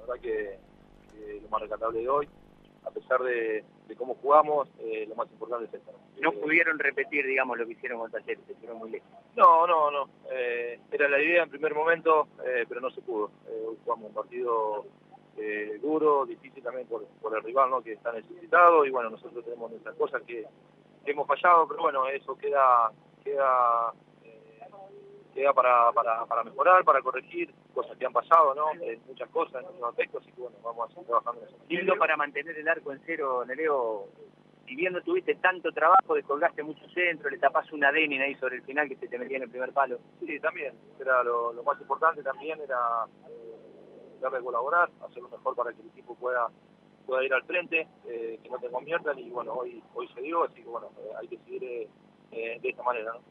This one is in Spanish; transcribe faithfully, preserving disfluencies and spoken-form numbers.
verdad que, que lo más rescatable de hoy, a pesar de, de cómo jugamos, eh, lo más importante es esto. No eh, pudieron repetir, digamos, lo que hicieron con Talleres, se fueron muy lejos. No, no, no. Eh, era la idea en primer momento, eh, pero no se pudo. Eh, hoy jugamos un partido eh, duro, difícil también por, por el rival, ¿no?, que está necesitado, y bueno, nosotros tenemos nuestras cosas que, que hemos fallado, pero bueno, eso queda queda eh, queda para, para, para mejorar, para corregir cosas que han pasado, ¿no? Eh, muchas cosas en otros aspectos, así que bueno, vamos a seguir trabajando en eso. Lindo para mantener el arco en cero, Nereo. Si bien no tuviste tanto trabajo, descolgaste mucho centro, le tapaste una Denin ahí sobre el final que se te metía en el primer palo. Sí, también, era lo, lo más importante también, era eh, darle colaborar, hacer lo mejor para que el equipo pueda pueda ir al frente, eh, que no te conviertan, y bueno, hoy hoy se dio, así que bueno, eh, hay que seguir eh, eh, de esta manera, ¿no?